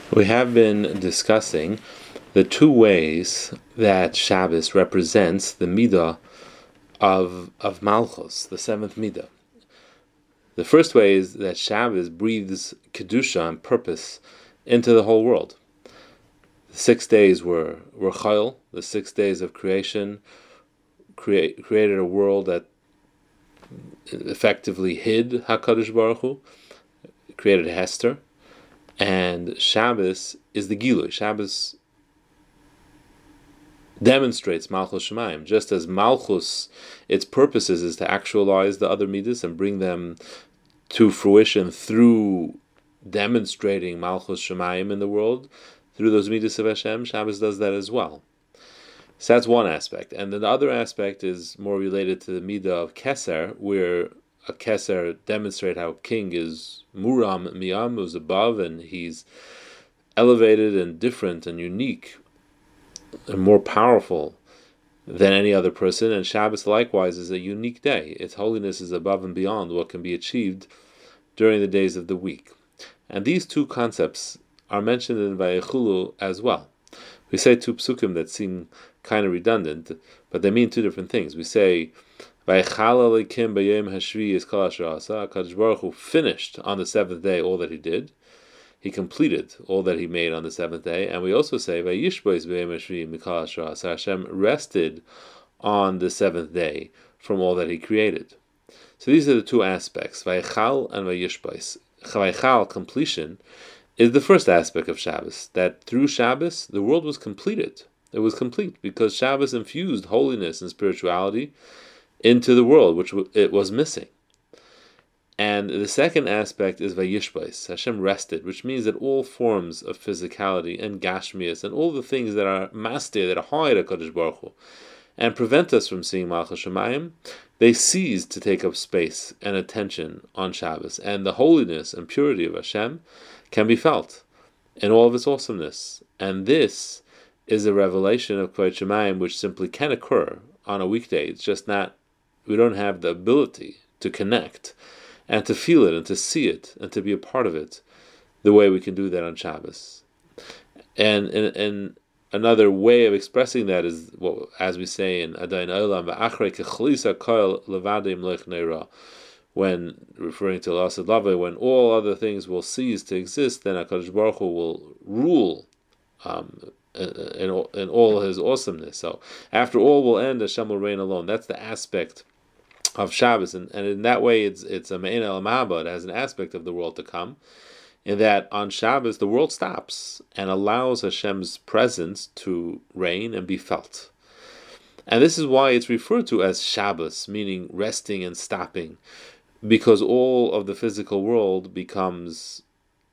We have been discussing the two ways that Shabbos represents the midah of Malchus, the seventh midah. The first way is that Shabbos breathes kedusha and purpose into the whole world. The 6 days were chayil, the 6 days of creation, created a world that effectively hid HaKadosh Baruch Hu, created Hester. And Shabbos is the Gilui. Shabbos demonstrates Malchus Shemayim. Just as Malchus, its purposes is to actualize the other midas and bring them to fruition through demonstrating Malchus Shemayim in the world, through those midas of Hashem, Shabbos does that as well. So that's one aspect. And then the other aspect is more related to the midah of Keser, where a Keser demonstrate how a king is Muram Miyam, who's above, and he's elevated and different and unique and more powerful than any other person. And Shabbos likewise is a unique day. Its holiness is above and beyond what can be achieved during the days of the week. And these two concepts are mentioned in Vayechulu as well. We say two psukim that seem kind of redundant, but they mean two different things. We say HaKadosh Baruch Hu finished on the seventh day all that he did. He completed all that he made on the seventh day. And we also say Hashem rested on the seventh day from all that he created. So these are the two aspects, Vayechal and Vayishbais. Vayechal, completion, is the first aspect of Shabbos, that through Shabbos the world was completed. It was complete because Shabbos infused holiness and spirituality into the world, which it was missing. And the second aspect is Vayishbais. Hashem rested, which means that all forms of physicality and gashmias and all the things that are mastir, that are high at HaKadosh Baruch Hu, and prevent us from seeing Malchus Shemayim, they cease to take up space and attention on Shabbos. And the holiness and purity of Hashem can be felt in all of its awesomeness. And this is a revelation of Kvod Shemayim which simply can occur on a weekday. It's just not, we don't have the ability to connect and to feel it and to see it and to be a part of it the way we can do that on Shabbos. And another way of expressing that is, well, as we say in Adayin Olam, V'achrei kechlisa koil levadim lech neira, when referring to Lasad Lave, when all other things will cease to exist, then HaKadosh Baruch Hu will rule in all his awesomeness. So after all will end, Hashem will reign alone. That's the aspect of Shabbos, and in that way it's a Me'en El Mahaba. It has an aspect of the world to come, in that on Shabbos the world stops and allows Hashem's presence to reign and be felt. And this is why it's referred to as Shabbos, meaning resting and stopping, because all of the physical world grinds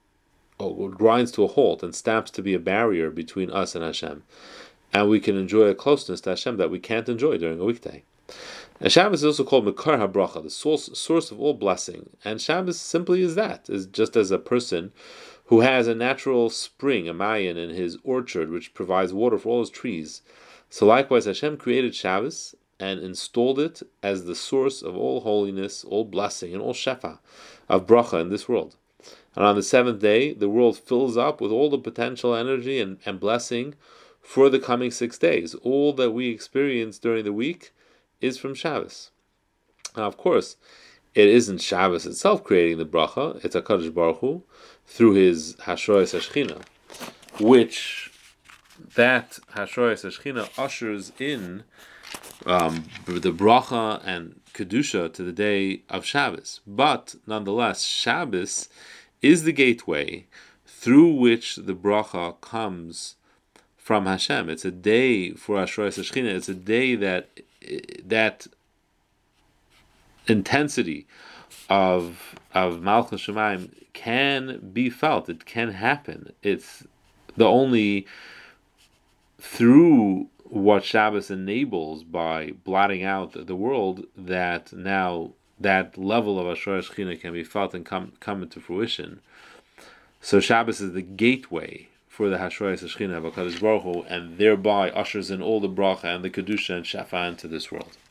to a halt and stops to be a barrier between us and Hashem. And we can enjoy a closeness to Hashem that we can't enjoy during a weekday. And Shabbos is also called Mekar HaBracha, the source of all blessing. And Shabbos simply is that, is just as a person who has a natural spring, a mayan, in his orchard, which provides water for all his trees. So likewise, Hashem created Shabbos and installed it as the source of all holiness, all blessing, and all shefa of bracha in this world. And on the seventh day, the world fills up with all the potential energy and blessing for the coming 6 days. All that we experience during the week is from Shabbos. Now, of course, it isn't Shabbos itself creating the bracha, it's HaKadosh Baruch Hu through his Hashroyas HaShechina, which that Hashroyas HaShechina ushers in the bracha and kedusha to the day of Shabbos. But nonetheless, Shabbos is the gateway through which the bracha comes from Hashem. It's a day for Hashroyas HaShechina. It's a day that intensity of Malchus Shemayim can be felt. It can happen. It's the only through what Shabbos enables by blotting out the world that now that level of Hashroyas HaShechina can be felt and come into fruition. So Shabbos is the gateway for the Hashroyas HaShechina of HaKadosh Baruch Hu, and thereby ushers in all the bracha and the kedusha and shefa into this world.